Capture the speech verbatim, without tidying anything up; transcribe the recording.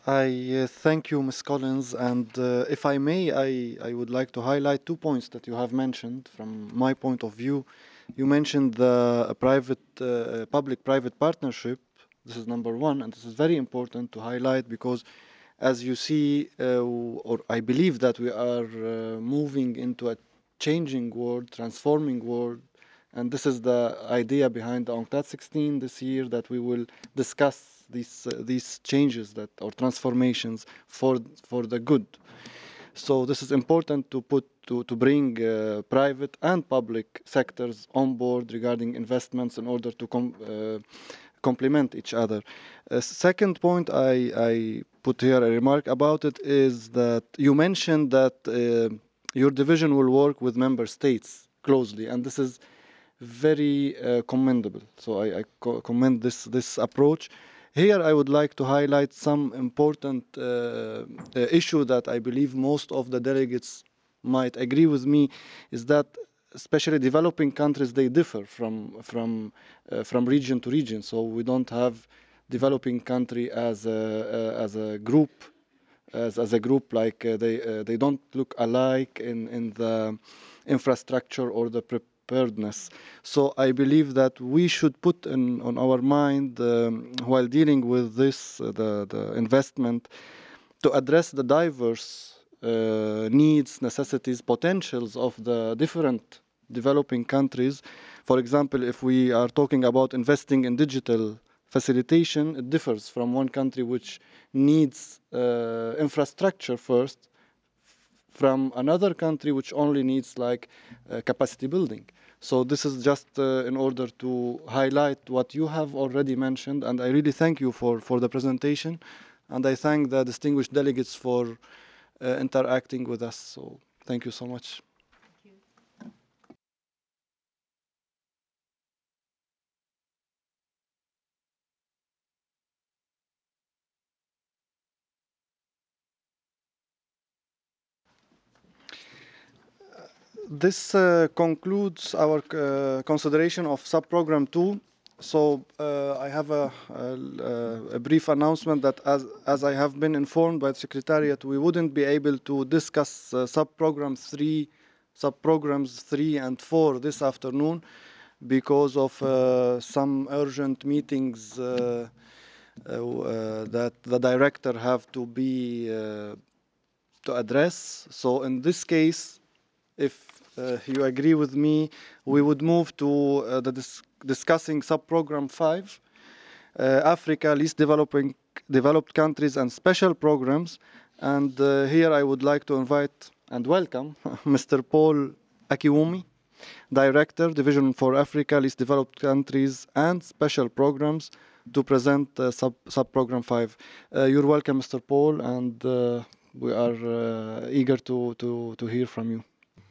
I uh, thank you, Miz Collins, and uh, if I may, I, I would like to highlight two points that you have mentioned from my point of view. You mentioned the uh, private, uh, public-private partnership. This is number one, and this is very important to highlight because, as you see, uh, or I believe that we are uh, moving into a changing world, transforming world, and this is the idea behind the UNCTAD sixteen this year, that we will discuss these uh, these changes that or transformations for for the good. So this is important to put to to bring uh, private and public sectors on board regarding investments in order to com uh, complement each other. A second point I, I put here a remark about it is that you mentioned that uh, your division will work with member states closely, and this is very uh, commendable. So I, I co commend this this approach. Here I would like to highlight some important uh, uh, issue that I believe most of the delegates might agree with me, is that especially developing countries, they differ from from uh, from region to region. So we don't have developing country as a uh, as a group as, as a group like uh, they uh, they don't look alike in in the infrastructure or the preparedness. So I believe that we should put in on our mind um, while dealing with this uh, the the investment, to address the diverse uh, needs, necessities, potentials of the different developing countries. For example, if we are talking about investing in digital facilitation, it differs from one country which needs uh, infrastructure first, from another country which only needs like uh, capacity building. So this is just uh, in order to highlight what you have already mentioned, and I really thank you for, for the presentation, and I thank the distinguished delegates for uh, interacting with us. So thank you so much. This uh, concludes our uh, consideration of sub-program two. So uh, I have a, a, a brief announcement that as, as I have been informed by the Secretariat, we wouldn't be able to discuss uh, sub-program three, sub-programs three and four this afternoon because of uh, some urgent meetings uh, uh, uh, that the director have to be uh, to address. So in this case, if uh, you agree with me, we would move to uh, the dis discussing sub-program five, uh, Africa, least developing developed countries and special programs. And uh, here I would like to invite and welcome Mister Paul Akiwumi, Director, Division for Africa, least developed countries and special programs, to present uh, sub sub-program five. Uh, you're welcome, Mister Paul, and uh, we are uh, eager to, to, to hear from you.